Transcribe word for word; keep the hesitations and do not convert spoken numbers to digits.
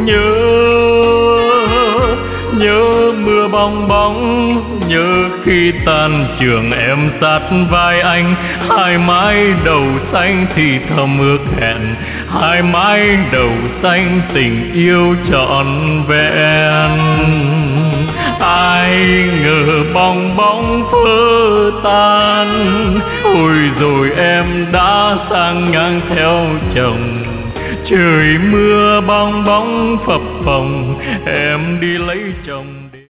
nhớ, nhớ mưa bong bóng, nhớ khi tan trường em sát vai anh, hai mái đầu xanh thì thầm ước hẹn, hai mái đầu xanh tình yêu trọn vẹn. Ai ngờ bong bóng vỡ tan, ôi rồi em đã sang ngang theo chồng. Trời mưa bong bóng phập phồng, em đi lấy chồng.